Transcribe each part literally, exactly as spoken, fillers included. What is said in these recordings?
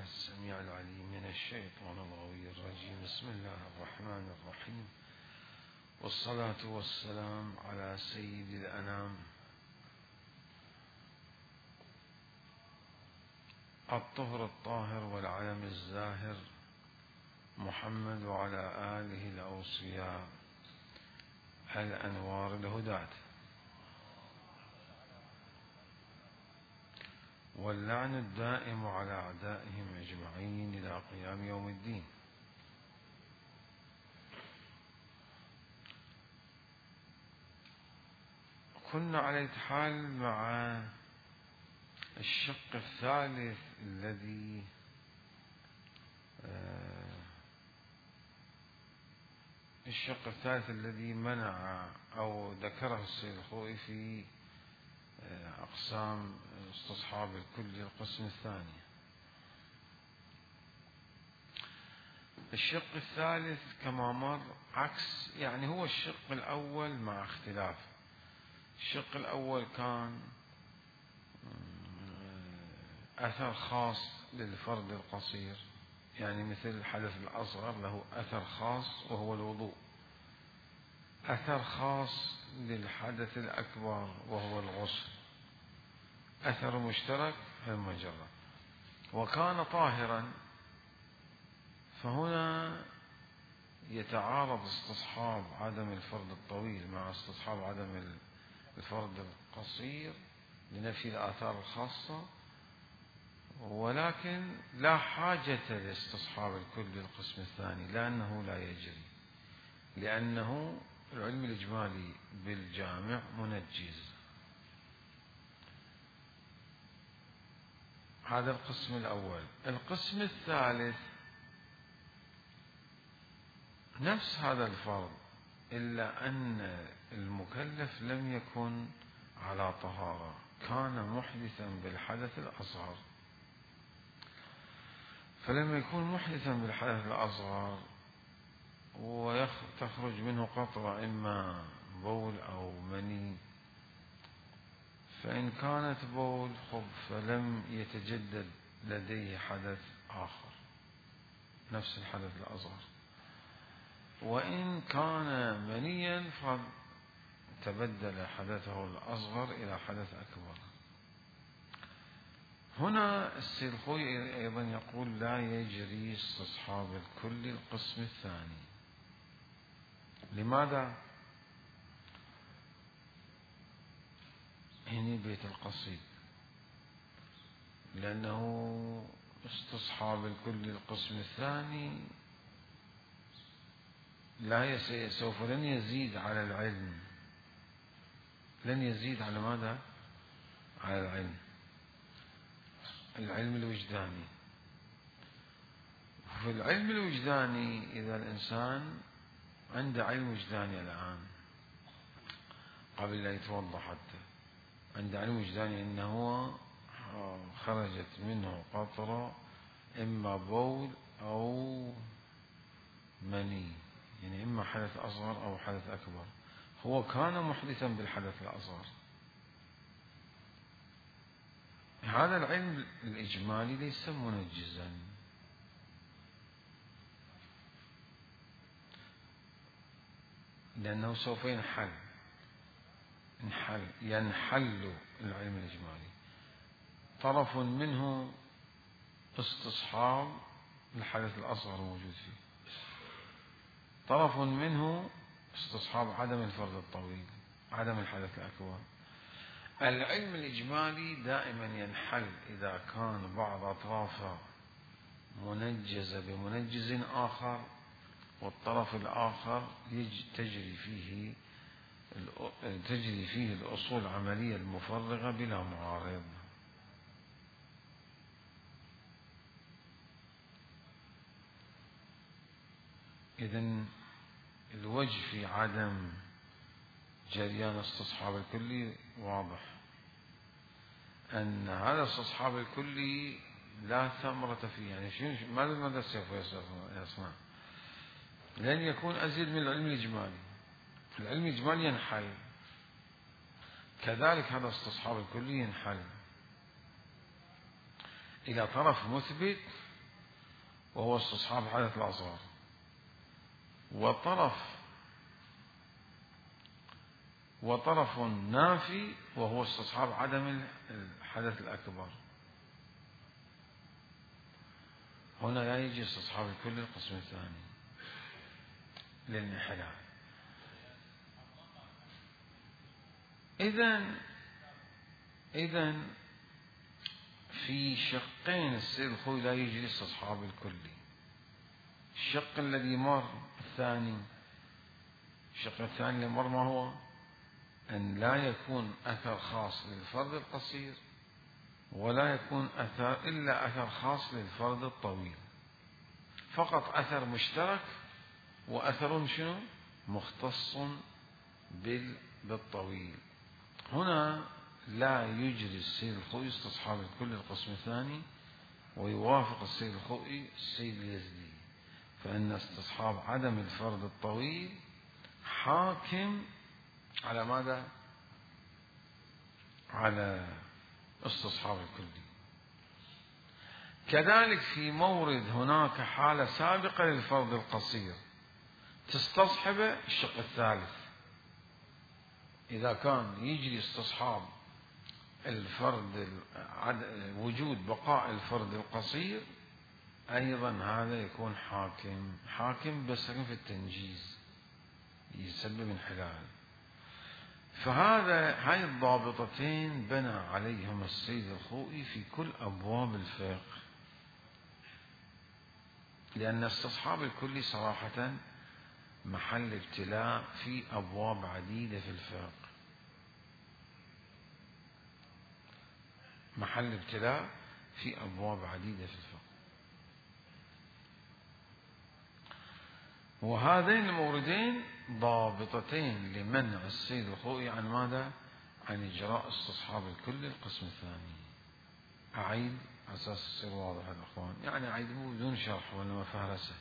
السميع العليم من الشيطان الغوي الرجيم. بسم الله الرحمن الرحيم، والصلاة والسلام على سيد الأنام الطهر الطاهر والعلم الزاهر محمد وعلى آله الأوصياء الأنوار الهداة، واللعن الدائم على أعدائهم أجمعين إلى قيام يوم الدين. كنا على حال مع الشق الثالث الذي الشق الثالث الذي منع أو ذكره السيد الخوئي في أقسام استصحاب الكل القسم الثاني. الشق الثالث كما مر عكس، يعني هو الشق الأول مع اختلاف. الشق الأول كان أثر خاص للفرد القصير، يعني مثل الحدث الأصغر له أثر خاص وهو الوضوء، أثر خاص للحدث الأكبر وهو الغسل، أثر مشترك المجرة، وكان طاهرا. فهنا يتعارض استصحاب عدم الفرد الطويل مع استصحاب عدم الفرد القصير لنفي الآثار الخاصة، ولكن لا حاجة لاستصحاب الكل للقسم الثاني لأنه لا يجري، لأنه العلم الإجمالي بالجامع منجز. هذا القسم الأول. القسم الثالث نفس هذا الفرض، إلا أن المكلف لم يكن على طهارة، كان محدثا بالحدث الأصغر. فلما يكون محدثا بالحدث الأصغر وتخرج منه قطرة إما بول أو مني، فإن كانت بول خب فلم يتجدد لديه حدث آخر نفس الحدث الأصغر، وإن كان منيا فتبدل حدثه الأصغر إلى حدث أكبر. هنا السيد الخوئي أيضا يقول لا يجري استصحاب الكل القسم الثاني. لماذا؟ هنا بيت القصيد، لأنه استصحاب الكل القسم الثاني لا يسي سوف لن يزيد على العلم، لن يزيد على ماذا؟ على العلم العلم الوجداني. في العلم الوجداني إذا الإنسان عنده علم وجداني الآن قبل لا يتوضأ، حتى عنده علم وجداني أنه خرجت منه قطرة إما بول أو مني، يعني إما حدث أصغر أو حدث أكبر، هو كان محدثا بالحدث الأصغر. هذا العلم الإجمالي ليس منجزا، لأنه سوف ينحل ينحل ينحل العلم الإجمالي. طرف منه استصحاب الحدث الأصغر موجود فيه، طرف منه استصحاب عدم الفرد الطويل، عدم الحدث الأكبر. العلم الإجمالي دائما ينحل إذا كان بعض أطرافه منجزة بمنجز آخر، والطرف الآخر تجري فيه تجري فيه الأصول العملية المفرغة بلا معارض. إذن الوجه في عدم جريان استصحاب الكلي واضح، أن هذا استصحاب الكلي لا ثمرة فيه. يعني شنو ماذا ماذا سوف يصنع؟ لن يكون أزيد من العلم الإجمالي. العلم الإجمالي ينحل، كذلك هذا استصحاب الكلي ينحل إلى طرف مثبت وهو استصحاب حدث الأصغر، وطرف وطرف نافي وهو استصحاب عدم الحدث الأكبر. هنا لا يجي استصحاب الكل القسم الثاني للانحلال. إذن إذن في شقين السيد الخوي لا يجري استصحاب الكلي. الشق الذي مر الثاني، الشق الثاني اللي مر ما هو؟ أن لا يكون أثر خاص للفرد القصير ولا يكون أثر إلا أثر خاص للفرد الطويل، فقط أثر مشترك وأثر شنو؟ مختص بالطويل. هنا لا يجري السيد الخوئي استصحاب الكل القسم الثاني، ويوافق السيد الخوئي السيد اليزدي، فإن استصحاب عدم الفرد الطويل حاكم على ماذا؟ على استصحاب الكلي. كذلك في مورد هناك حالة سابقة للفرد القصير تستصحب الشق الثالث. إذا كان يجري استصحاب الفرد وجود بقاء الفرد القصير، أيضا هذا يكون حاكم حاكم بس في التنجيز يسبب انحلال. فهذا هاي الضابطتين بنى عليهم السيد الخوئي في كل أبواب الفقه، لأن استصحاب الكلي صراحة محل ابتلاء في أبواب عديدة في الفقه، محل ابتلاء في أبواب عديدة في الفقه. وهذين الموردين ضابطتين لمنع السيد الخوئي عن ماذا؟ عن إجراء استصحاب الكل القسم الثاني. أعيد أساس السير واضح يا أخوان، يعني أعيد بدون شرح ولا مفهرسة.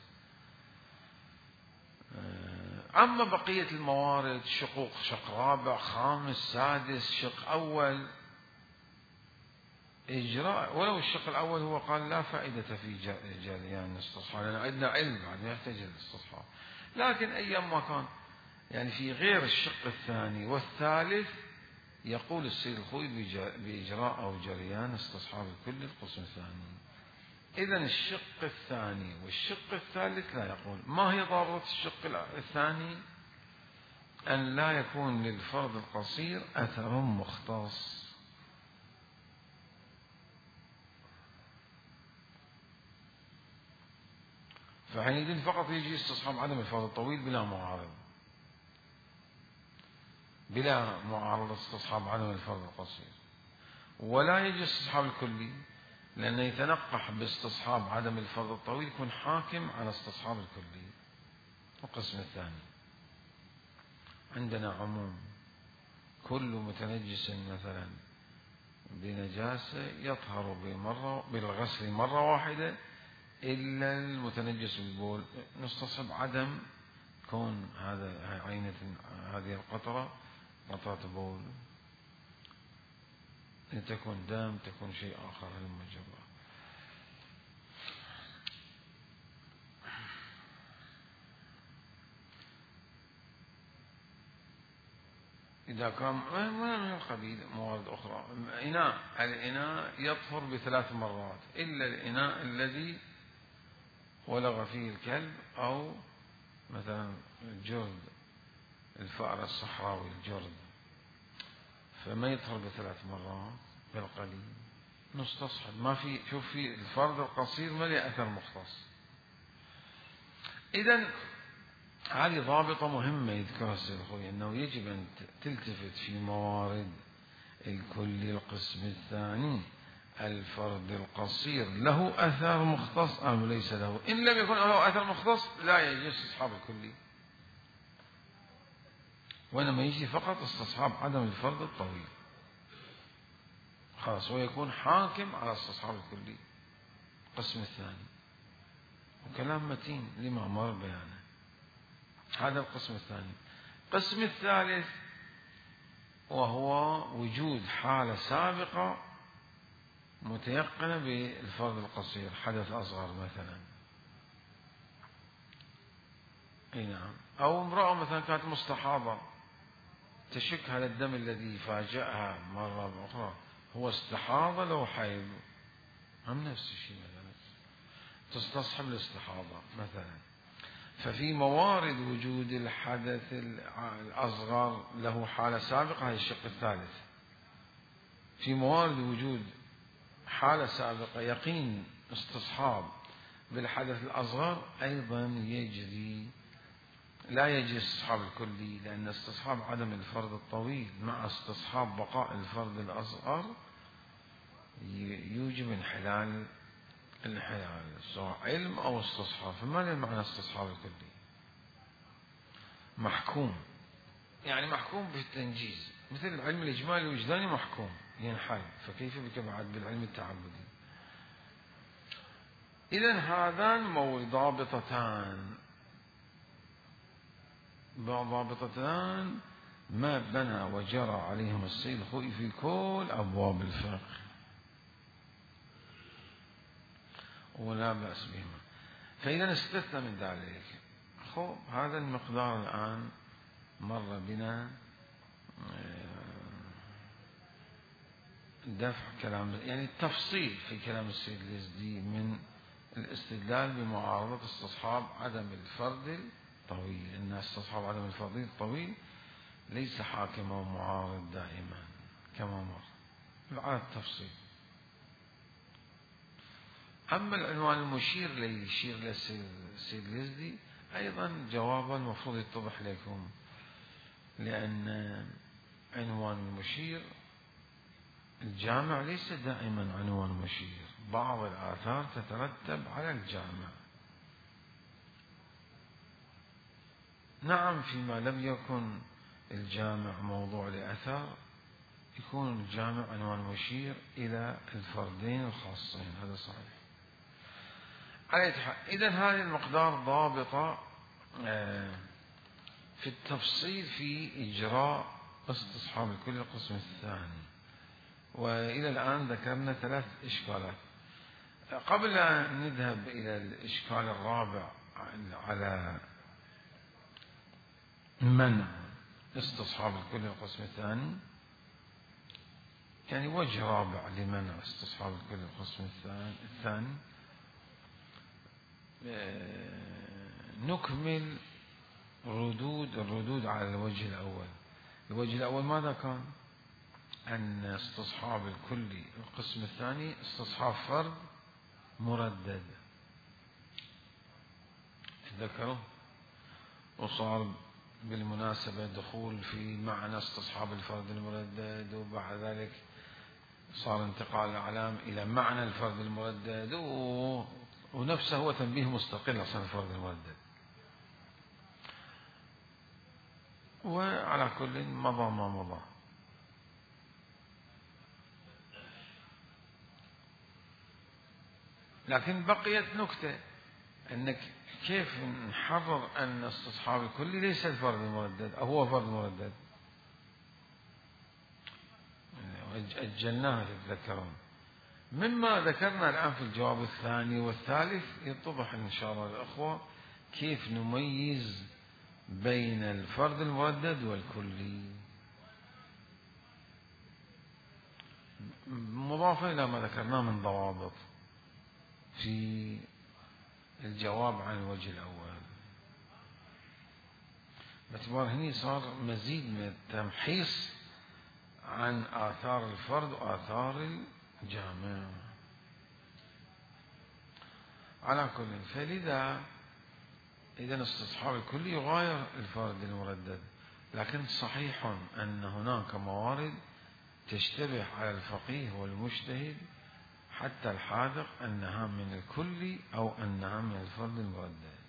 أما بقية الموارد شقوق، شق رابع خامس سادس شق أول، إجراء ولو الشق الأول هو قال لا فائدة في جريان الاستصحاب، لأن عندنا علم بعد ما يحتاج الاستصحاب. لكن أيام ما كان يعني في غير الشق الثاني والثالث يقول السيد الخوئي بإجراء أو جريان استصحاب الكل القسم الثاني. إذن الشق الثاني والشق الثالث لا يقول. ما هي ضابطة الشق الثاني؟ أن لا يكون للفرد القصير أثر مختص. فحينئذ فقط يجي استصحاب عدم الفرد الطويل بلا معارض، بلا معارضة استصحاب عدم الفرد القصير. ولا يجي استصحاب الكلي، لأنه يتنقح باستصحاب عدم الفرد الطويل، يكون حاكم على استصحاب الكلي. القسم الثاني عندنا عموم، كل متنجس مثلا بنجاسة يطهر بمرة بالغسل مرة واحدة إلا المتنجس بالبول، نستصحب عدم كون هذا عينة هذه القطرة قطرة بول، تكون دم تكون شيء آخر المجرى. إذا كان من القبيل موارد أخرى، إناء الإناء يطهر بثلاث مرات إلا الإناء الذي ولغ فيه الكلب، أو مثلا الجرد الفأر الصحراوي الجرد، فما يطهر بثلاث مرات بالقليل نستصحب. ما في، شوف في الفرد القصير ما له أثر مختص. إذن هذه ضابطة مهمة يذكرها السيد الخوئي، أنه يجب أن تلتفت في موارد الكل القسم الثاني الفرد القصير له أثر مختص أم ليس له. إن لم يكن له أثر مختص لا يجوز استصحاب الكلي، وإنما يجي فقط استصحاب عدم الفرد الطويل خلاص، ويكون حاكم على استصحاب الكلي القسم الثاني. وكلام متين لما مر بيانه. هذا القسم الثاني. القسم الثالث وهو وجود حالة سابقة متيقنة بالفرد القصير، حدث أصغر مثلا، اي نعم. او امرأة مثلا كانت مستحاضة تشك هذا الدم الذي فاجأها مرة أخرى هو استحاضة لو حيض، هم نفس الشيء مثلا تستصحب الاستحاضة مثلا. ففي موارد وجود الحدث الأصغر له حالة سابقة، هذا الشق الثالث. في موارد وجود حالة سابقة يقين استصحاب بالحدث الأصغر أيضا يجري، لا يجري استصحاب الكلي، لأن استصحاب عدم الفرض الطويل مع استصحاب بقاء الفرض الأصغر يوجب انحلال الانحلال سواء علم أو استصحاب. فما معنى استصحاب الكلي؟ محكوم، يعني محكوم بالتنجيز، مثل العلم الإجمالي الوجداني محكوم ينحل، فكيف بك بعد بالعلم التعبدي؟ إذن هذان ضابطتان ضابطتان ما بنى وجرى عليهم السيد الخوئي في كل أبواب الفقه، ولا بأس بهما. فإذا استثنى من ذلك، خب هذا المقدار الآن مر بنا دفع كلام، يعني التفصيل في كلام السيد اليزدي من الاستدلال بمعارضة استصحاب عدم الفرض الطويل، إن استصحاب عدم الفرض الطويل ليس حاكم ومعارض دائما كما مر على التفصيل. أما العنوان المشير ليشير للسيد اليزدي أيضا جوابا المفروض يتضح لكم، لأن عنوان المشير الجامع ليس دائما عنوان مشير، بعض الآثار تترتب على الجامع. نعم فيما لم يكن الجامع موضوع لأثر يكون الجامع عنوان مشير إلى الفردين الخاصين، هذا صحيح. إذن هذه المقدار ضابطة في التفصيل في إجراء استصحاب الكل القسم الثاني. وإلى الآن ذكرنا ثلاث إشكالات. قبل أن نذهب إلى الإشكال الرابع على منع استصحاب الكل القسم الثاني، يعني وجه رابع لمنع استصحاب الكل القسم الثاني، نكمل ردود الردود على الوجه الأول. الوجه الأول ماذا كان؟ أن استصحاب الكلي القسم الثاني استصحاب فرد مردد، تذكروا؟ وصار بالمناسبة دخول في معنى استصحاب الفرد المردد، وبعد ذلك صار انتقال الأعلام إلى معنى الفرد المردد، ونفسه هو تنبيه مستقل عن الفرد المردد. وعلى كل مضى ما مضى. لكن بقيت نكتة، أنك كيف نحرر أن استصحاب الكلي ليس الفرد المردد أو هو فرد مردد، أجلناها تتذكرون. مما ذكرنا الآن في الجواب الثاني والثالث يتضح إن شاء الله الأخوة كيف نميز بين الفرد المردد والكلي، مضافا إلى ما ذكرناه من ضوابط في الجواب عن الوجه الأول. باعتبار هني صار مزيد من التمحيص عن آثار الفرد وآثار الجامع. على كل، فلذا إذا استصحاب الكلي يغاير الفرد المردد، لكن صحيح أن هناك موارد تشتبه على الفقيه والمجتهد حتى الحاذق أنها من الكلي أو أنها من الفرد المردد.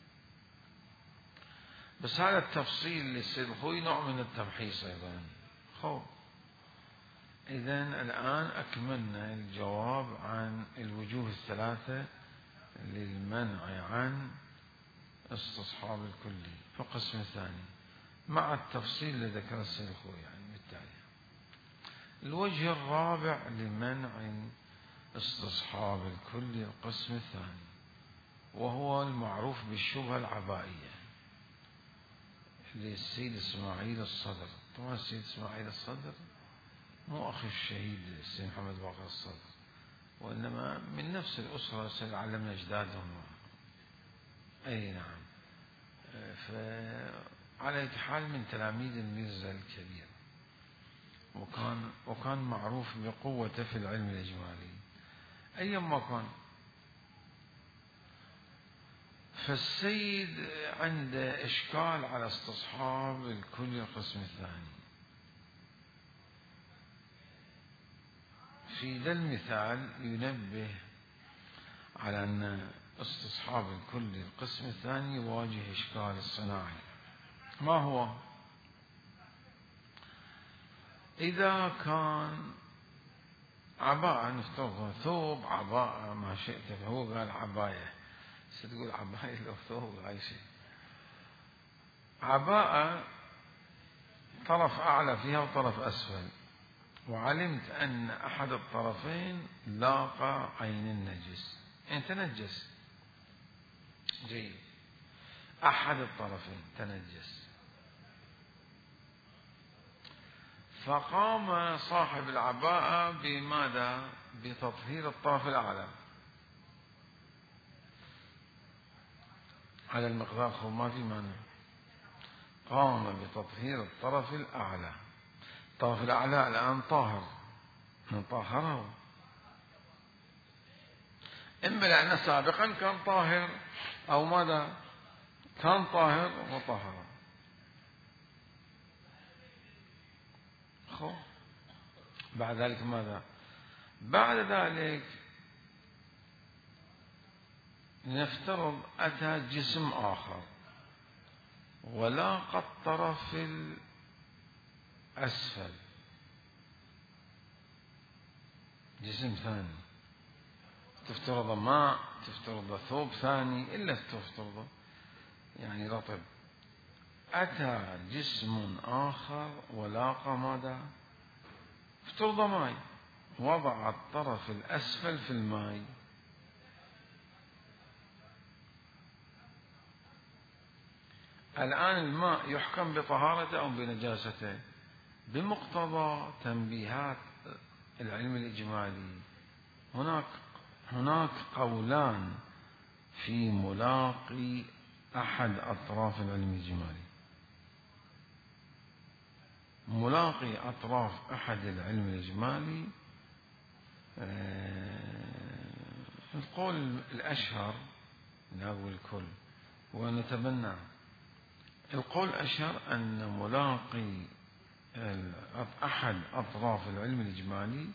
بس هذا التفصيل للسيد الخوئي نوع من التمحيص أيضا. خب إذن الآن أكملنا الجواب عن الوجوه الثلاثة للمنع عن استصحاب الكلي في القسم الثاني مع التفصيل اللي ذكر السيد الخوئي يعني بالتالي. الوجه الرابع لمنع استصحاب الكلي القسم الثاني، وهو المعروف بالشبهة العبائية. للسيد إسماعيل الصدر. طبعا السيد إسماعيل الصدر مو أخي الشهيد السيد محمد باقر الصدر، وإنما من نفس الأسرة علمنا أجدادهم. أي نعم. فعلى أي حال من تلاميذ الميرزا الكبير، وكان وكان معروف بقوته في العلم الإجمالي أيما كان. فالسيد عنده إشكال على استصحاب الكل القسم الثاني. في ذا المثال ينبه على أن استصحاب الكل القسم الثاني يواجه إشكال الصناعي. ما هو؟ إذا كان عباءة، نفترض ثوب، عباءة، ما شئت، فهو قال عباية، ستقول عباية لو ثوب أي شيء. عباءة طرف أعلى فيها وطرف أسفل، وعلمت أن أحد الطرفين لاقى عين النجس، يعني تنجس. جيد. أحد الطرفين تنجس، فقام صاحب العباءة بماذا؟ بتطهير الطرف الأعلى على المقدار، خو ما في مانع. قام بتطهير الطرف الأعلى. الطرف الأعلى الآن طاهر، نطهره، إما لأن سابقا كان طاهر أو ماذا؟ كان طاهر وطهر. خو بعد ذلك ماذا؟ بعد ذلك نفترض أتى جسم آخر ولاقى الطرف الأسفل، جسم ثاني، تفترض ماء، تفترض ثوب ثاني، إلا تفترض يعني رطب. أتى جسم آخر ولاقى ماذا؟ افترض ماء، وضع الطرف الأسفل في الماء. الآن الماء يحكم بطهارته أو بنجاسته بمقتضى تنبيهات العلم الإجمالي. هناك هناك قولان في ملاقي أحد أطراف العلم الإجمالي. ملاقي أطراف أحد العلم الإجمالي، القول الأشهر، لا أقول الكل ونتبنى، القول الأشهر أن ملاقي أحد أطراف العلم الإجمالي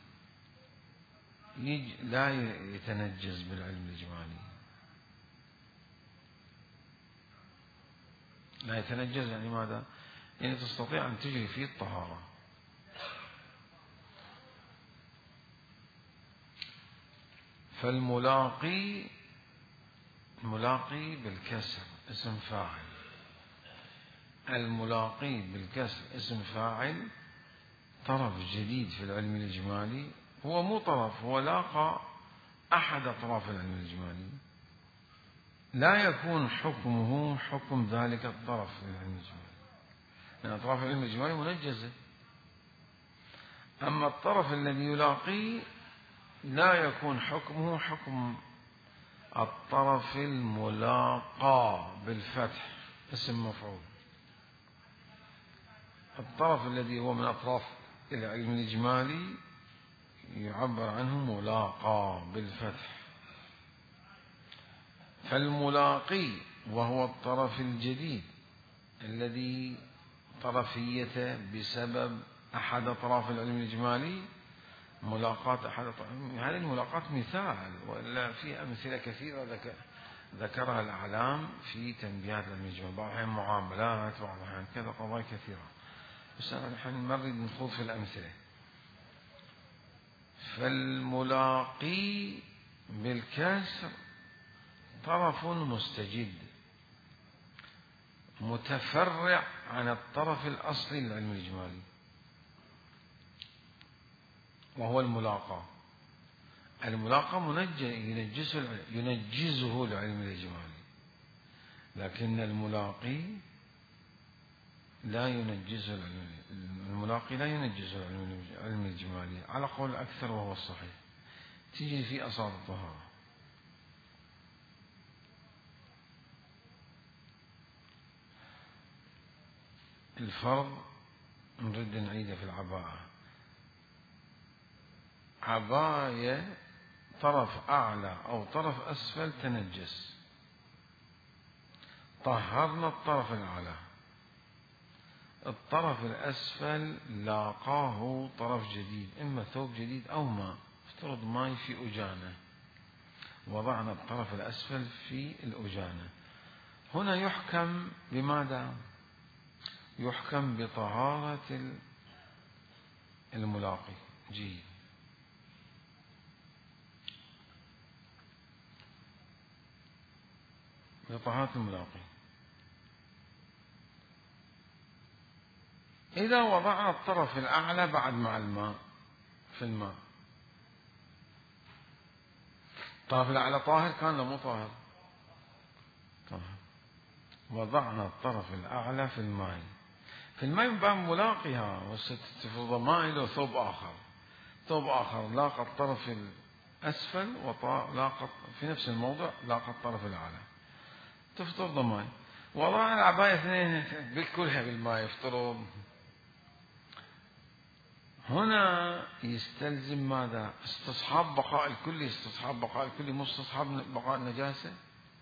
لا يتنجز بالعلم الإجمالي. لا يتنجز يعني ماذا؟ يعني تستطيع أن تجري فيه الطهارة. فالملاقي، الملاقي بالكسر اسم فاعل، الملاقي بالكسر اسم فاعل، طرف جديد في العلم الإجمالي. هو مو طرف، هو لاقى أحد أطراف العلم الإجمالي، لا يكون حكمه حكم ذلك الطرف في العلم الإجمالي، لأن أطراف العلم الإجمالي منجزة. أما الطرف الذي يلاقيه لا يكون حكمه حكم الطرف الملاقى بالفتح اسم مفعول. الطرف الذي هو من أطراف العلم الإجمالي يعبر عنه ملاقى بالفتح. فالملاقي وهو الطرف الجديد الذي طرفيته بسبب أحد أطراف العلم الإجمالي، ملاقاة أحد أطراف هذه الملاقاة مثال، وإلا في أمثلة كثيرة ذكرها الأعلام في تنبيهات العلم الإجمالي، بعض الأحيان معاملات، بعض الأحيان كذا، قضايا كثيرة، بس أنا الحين ما نريد نخوض في الأمثلة. فالملاقي بالكسر طرف مستجد متفرع عن الطرف الأصلي للعلم الإجمالي، وهو الملاقى. الملاقى ينجزه ينجزه العلم الإجمالي، لكن الملاقي لا ينجزه الملاقي، لا ينجزه العلم الإجمالي على قول الأكثر وهو الصحيح، تجري في أصل الطهارة. الفرض نريد نعيده في العباءة. عباية طرف أعلى أو طرف أسفل تنجس، طهرنا الطرف الأعلى، الطرف الأسفل لاقاه طرف جديد، إما ثوب جديد أو ماء، افترض ماء في أجانة، وضعنا الطرف الأسفل في الأجانة. هنا يحكم بماذا؟ يحكم بطهارة الملاقي. جيد. بطهارة الملاقي. إذا وضعنا الطرف الأعلى بعد مع الماء في الماء، الطرف الأعلى طاهر كان ولا مو طاهر؟ طاهر. وضعنا الطرف الأعلى في الماء، في الماء من باب ملاقيها، وستفرض ماء له ثوب آخر، ثوب آخر لاقى الطرف الأسفل ولاقى في نفس الموضع لاقى الطرف الأعلى، تفترض ماء، وضعنا العباية اثنين بكلها بالماء يفترض. هنا يستلزم ماذا؟ استصحاب بقاء الكل، استصحاب بقاء الكل مو استصحاب بقاء النجاسة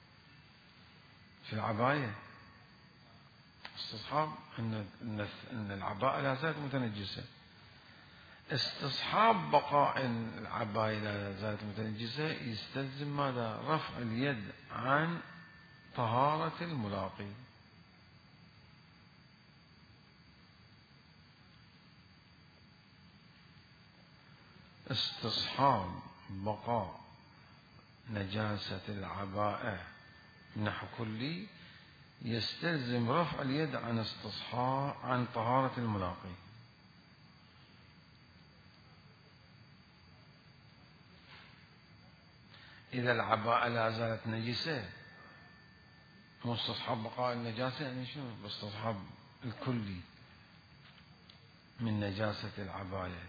في العباية، استصحاب أن أن العباءة لا زالت متنجسة، استصحاب بقاء العباية لا زالت متنجسة يستلزم ماذا؟ رفع اليد عن طهارة الملاقي. استصحاب بقاء نجاسة العباءة نحو كلي يستلزم رفع اليد عن استصحاب عن طهارة الملاقي. إذا العباءة لا زالت نجسة، مو استصحاب بقاء النجاسة، يعني شنو؟ باستصحاب الكلي من نجاسة العباية،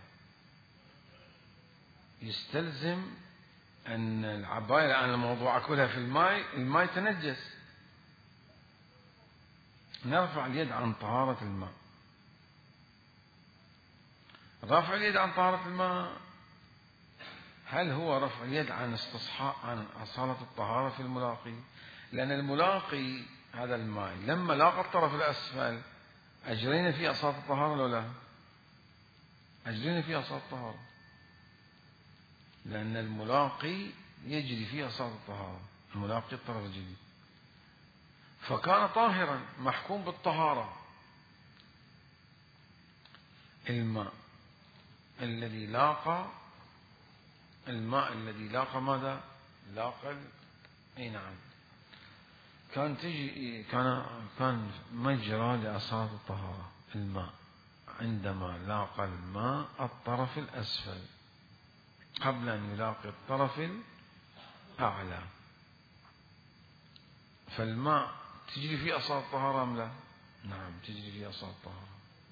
يستلزم أن العباية الآن الموضوع كلها في الماء، الماء تنجس، نرفع اليد عن طهارة الماء. رفع اليد عن طهارة الماء هل هو رفع اليد عن استصحاب عن أصالة الطهارة في الملاقي؟ لأن الملاقي هذا الماء لما لاقى الطرف الأسفل أجرينا فيه أصالة الطهارة ولا لا؟ أجرينا فيه أصالة الطهارة، لأن الملاقي يجري فيه أصالة الطهارة، الملاقي الطرف الجديد، فكان طاهرا محكوم بالطهارة. الماء الذي لاقى الماء الذي لاقى ماذا؟ لاقى اي نعم، كان تجي كان كان مجرى لأصالة الطهارة الماء عندما لاقى الماء الطرف الأسفل قبل أن يلاقي الطرف الأعلى، فالماء تجري فيه أصالة الطهارة أم لا؟ نعم تجري فيه أصالة الطهارة.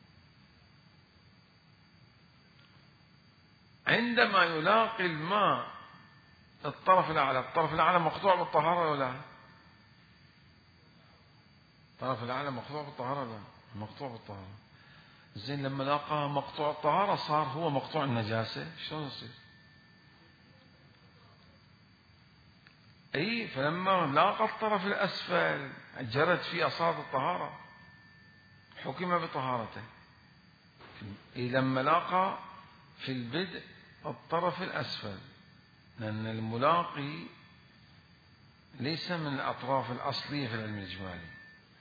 عندما يلاقي الماء الطرف الأعلى، الطرف الأعلى مقطوع بالطهارة ولا لا؟ الطرف الأعلى مقطوع بالطهارة ولا لا؟ مقطوع بالطهارة. زين لما لاقى مقطوع الطهارة صار هو مقطوع النجاسة، شلون يصير؟ اي فلما لاقى الطرف الأسفل جرت فيه أصالة الطهارة، حكم بطهارته. اي لما لاقى في البدء الطرف الأسفل، لأن الملاقي ليس من الأطراف الأصلية في العلم الإجمالي.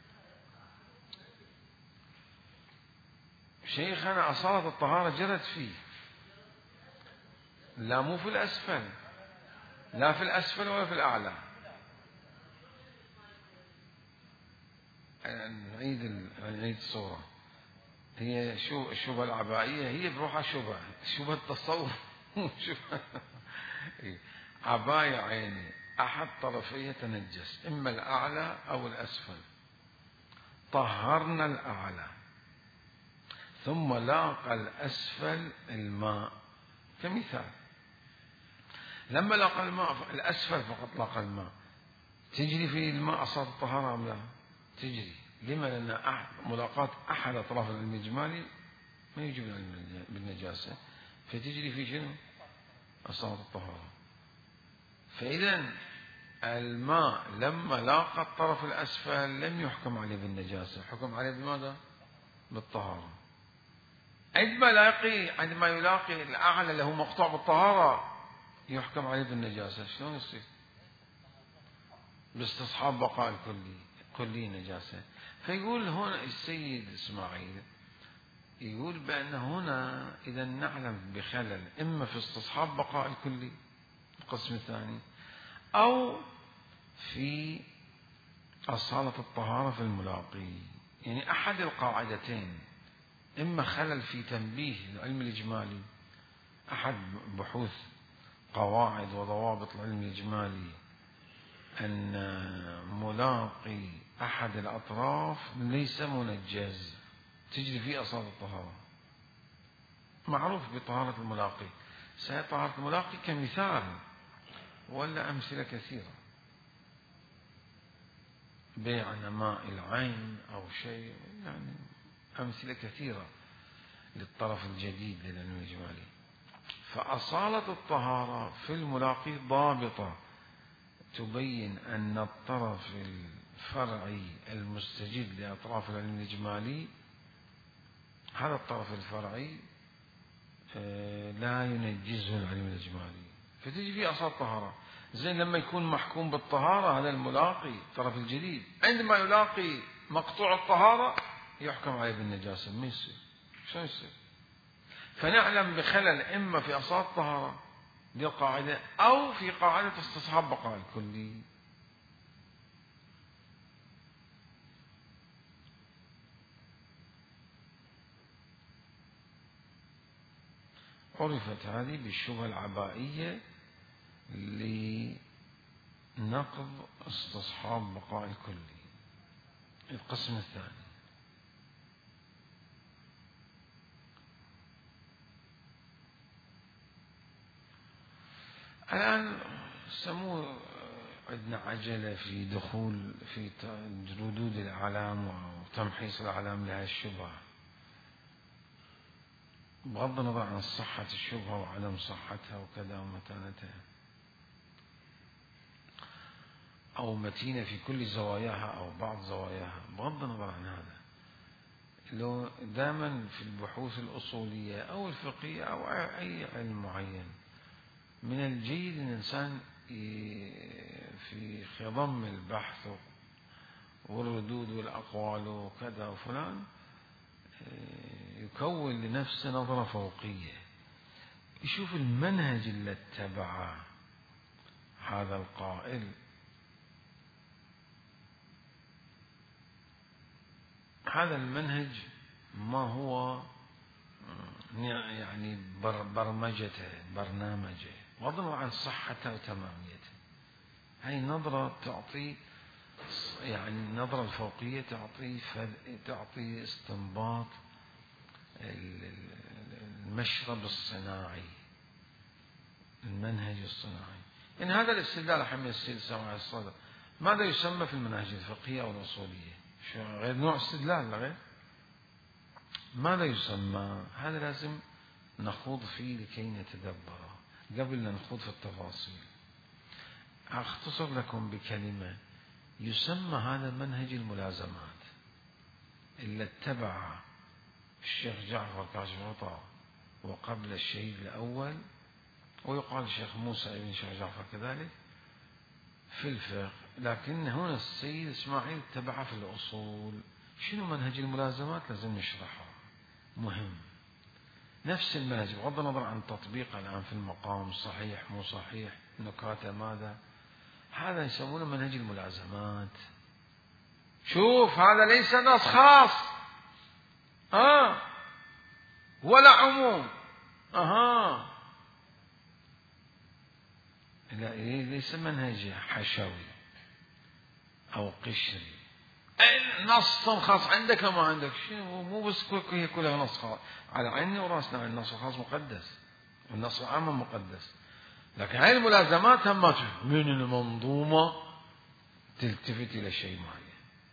شيخنا أصالة الطهارة جرت فيه، لا مو في الأسفل، لا في الأسفل ولا في الأعلى. نعيد نعيد الصورة. هي شو الشبهة العبائية، هي بروحها شبهة، شبهة التصوف شبهة عباية عيني أحد طرفيه تنجس، إما الأعلى أو الأسفل، طهرنا الأعلى ثم لاقى الأسفل الماء كمثال، لما لاقى الماء الأسفل فقط لاقى الماء، تجري في الماء أصابة الطهارة أم لا؟ تجري. لما؟ لأن ملاقاة أحد أطراف العلم الإجمالي ما يجب العلم بالنجاسة، فتجري في شنو؟ أصابة الطهارة. فإذا الماء لما لاقى الطرف الأسفل لم يحكم عليه بالنجاسة، حكم عليه بماذا؟ بالطهارة. عندما يلاقي عندما يلاقي الأعلى له مقطوع بالطهارة يحكم عليه بالنجاسة. شلون يصير؟ باستصحاب بقاء الكلي كلي نجاسة. فيقول هنا السيد إسماعيل يقول بأن هنا إذا نعلم بخلل إما في استصحاب بقاء الكلي القسم الثاني، أو في أصالة الطهارة في الملاقي، يعني أحد القاعدتين، إما خلل في تنبيه العلم الإجمالي، أحد بحوث قواعد وضوابط العلم الإجمالي أن ملاقي أحد الأطراف ليس منجز، تجري فيه أصالة الطهارة، معروف بطهارة الملاقي. طهارة الملاقي كمثال، ولا أمثلة كثيرة، بيع نماء العين أو شيء، يعني أمثلة كثيرة للطرف الجديد للعلم الإجمالي. فأصالة الطهارة في الملاقي ضابطة تبين أن الطرف الفرعي المستجد لأطراف العلم الإجمالي، هذا الطرف الفرعي لا ينجزه العلم الإجمالي، فتجي فيه أصالة الطهارة. زين لما يكون محكوم بالطهارة هذا الملاقي الطرف الجديد، عندما يلاقي مقطوع الطهارة يحكم عليه بالنجاسة، ما يصير. شو يصير؟ فنعلم بخلل إما في أصالة الطهارة دي القاعدة، أو في قاعدة استصحاب بقاء الكلي. عرفت هذه بالشبهة العبائية لنقض استصحاب بقاء الكلي القسم الثاني. الآن سموه عندنا عجلة في دخول في ردود الأعلام وتمحيص الأعلام لهذه الشبهة، بغض النظر عن صحة الشبهة وعدم صحتها وكذا ومتانتها أو متينة في كل زواياها أو بعض زواياها، بغض النظر عن هذا، لو دائما في البحوث الأصولية أو الفقهية أو أي علم معين من الجيد أن الإنسان في خضم البحث والردود والأقوال وكذا وفلان يكون لنفسه نظرة فوقية، يشوف المنهج اللي اتبعه هذا القائل، هذا المنهج ما هو يعني برمجته برنامجه، بغض النظر عن صحته وتماميته. هاي نظرة تعطي يعني النظرة الفوقية تعطي تعطي استنباط المشرب الصناعي، المنهج الصناعي. إن هذا الاستدلال حمل السيد سماع الصدر ماذا يسمى في المناهج الفقهية أو الأصولية؟ غير نوع استدلال غير ماذا يسمى؟ هذا لازم نخوض فيه لكي نتدبره قبل أن نخوض في التفاصيل. أختصر لكم بكلمة، يسمى هذا منهج الملازمات اللي اتبع الشيخ جعفر كاشف غطاء وقبل الشهيد الأول، ويقال الشيخ موسى ابن الشيخ جعفر كذلك في الفقه، لكن هنا السيد إسماعيل اتبعه في الأصول. شنو منهج الملازمات؟ لازم نشرحه، مهم. نفس المنهج بغض النظر عن تطبيقه الآن في المقام صحيح مو صحيح، نكاته ماذا، هذا يسمونه منهج الملازمات. شوف هذا ليس نص خاص آه ولا عموم أها لا، ليس منهج حشوي أو قشري نص خاص عندك ما عندك شيء، مو بس هي كلها نص خاص على عيني وراسنا. النص الخاص مقدس والنص العام مقدس، لكن هاي الملازمات هم ما تشوف من المنظومة تلتفت إلى شيء معين،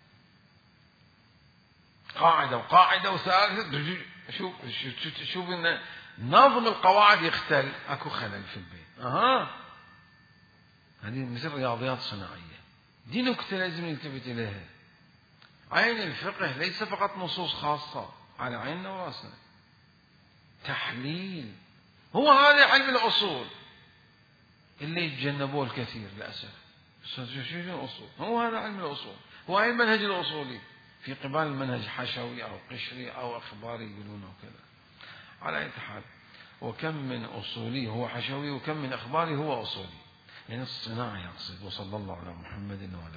قاعدة وقاعدة وثالثة. شوف شوف شوف إن نظم القواعد يختل، أكو خلل في البيت. أها هذه مثل رياضيات صناعية. دي نكتة لازم نلتفت إليها. عين الفقه ليس فقط نصوص خاصة على عيننا وراسنا، تحليل. هو هذا علم الأصول اللي يتجنبوه الكثير للأسف. شو الأصول؟ هو هذا علم الأصول، هو هاي المنهج الأصولي في قبال المنهج حشوي أو قشري أو أخباري يقولونه كذا. على أي حال، وكم من أصولي هو حشوي وكم من أخباري هو أصولي، يعني الصناعة يقصد. وصلى الله على محمد وعلى